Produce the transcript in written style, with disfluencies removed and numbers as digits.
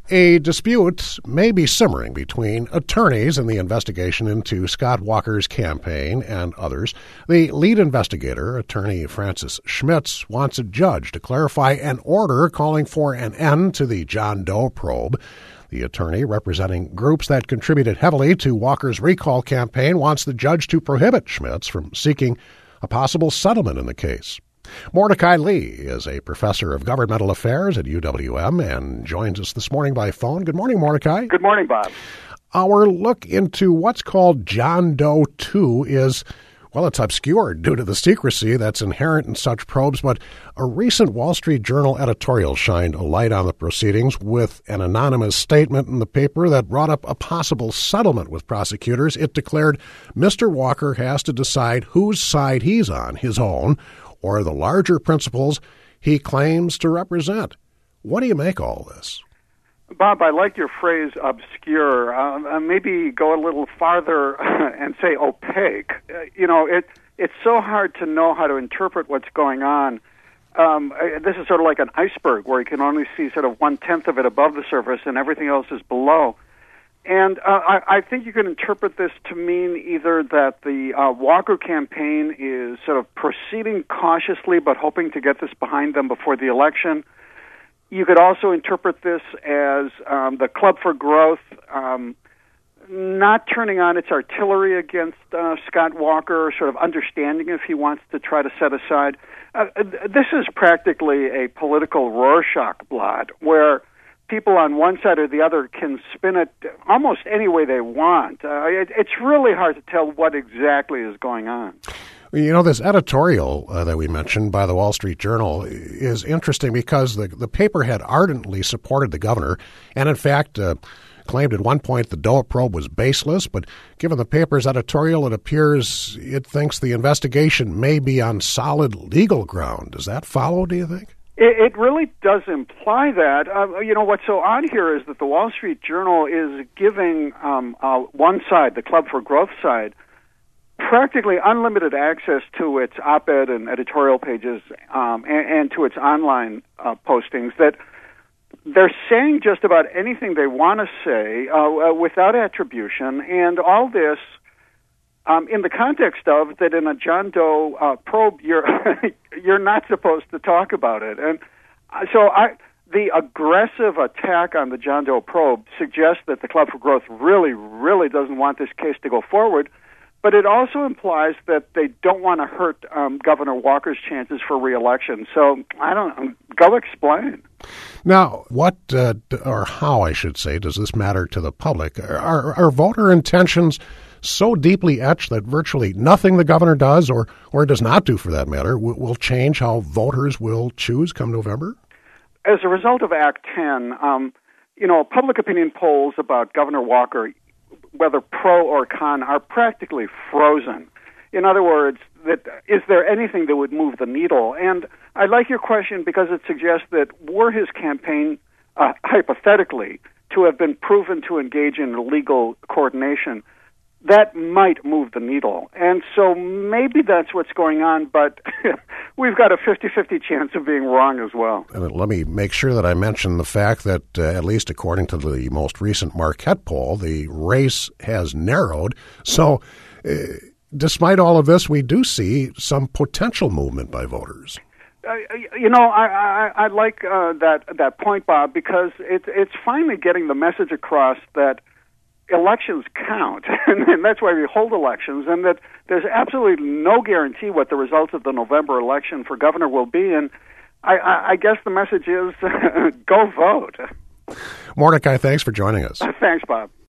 A dispute may be simmering between attorneys in the investigation into Scott Walker's campaign and others. The lead investigator, attorney Francis Schmitz, wants a judge to clarify an order calling for an end to the John Doe probe. The attorney, representing groups that contributed heavily to Walker's recall campaign, wants the judge to prohibit Schmitz from seeking a possible settlement in the case. Mordecai Lee is a professor of governmental affairs at UWM and joins us this morning by phone. Good morning, Mordecai. Good morning, Bob. Our look into what's called John Doe 2 is, well, it's obscured due to the secrecy that's inherent in such probes, but a recent Wall Street Journal editorial shined a light on the proceedings with an anonymous statement in the paper that brought up a possible settlement with prosecutors. It declared Mr. Walker has to decide whose side he's on, his own, or the larger principles he claims to represent. What do you make of all this? Bob, I like your phrase obscure. Maybe go a little farther and say opaque. It's so hard to know how to interpret what's going on. This is sort of like an iceberg where you can only see sort of 1/10 of it above the surface and everything else is below. And I think you can interpret this to mean either that the Walker campaign is sort of proceeding cautiously but hoping to get this behind them before the election. You could also interpret this as the Club for Growth not turning on its artillery against Scott Walker, sort of understanding if he wants to try to set aside. This is practically a political Rorschach blot where people on one side or the other can spin it almost any way they want. It's really hard to tell what exactly is going on. You know, this editorial that we mentioned by the Wall Street Journal is interesting because the paper had ardently supported the governor and, in fact, claimed at one point the Doe probe was baseless, but given the paper's editorial, it appears it thinks the investigation may be on solid legal ground. Does that follow, do you think? It really does imply that. What's so odd here is that the Wall Street Journal is giving one side, the Club for Growth side, practically unlimited access to its op-ed and editorial pages and to its online postings, that they're saying just about anything they want to say without attribution, and all this in the context of that in a John Doe probe, you're not supposed to talk about it. And so the aggressive attack on the John Doe probe suggests that the Club for Growth really, really doesn't want this case to go forward. But it also implies that they don't want to hurt Governor Walker's chances for re-election. So, go explain. Now, what, or how, I should say, does this matter to the public? Are voter intentions so deeply etched that virtually nothing the governor does, or does not do for that matter, will change how voters will choose come November? As a result of Act 10, public opinion polls about Governor Walker, whether pro or con, are practically frozen. In other words, is there anything that would move the needle? And I like your question because it suggests that were his campaign, hypothetically, to have been proven to engage in illegal coordination, that might move the needle. And so maybe that's what's going on, but we've got a 50-50 chance of being wrong as well. And let me make sure that I mention the fact that, at least according to the most recent Marquette poll, the race has narrowed. So despite all of this, we do see some potential movement by voters. I like that point, Bob, because it's finally getting the message across that elections count, and that's why we hold elections, and that there's absolutely no guarantee what the results of the November election for governor will be, and I guess the message is go vote. Mordecai, thanks for joining us. Thanks, Bob.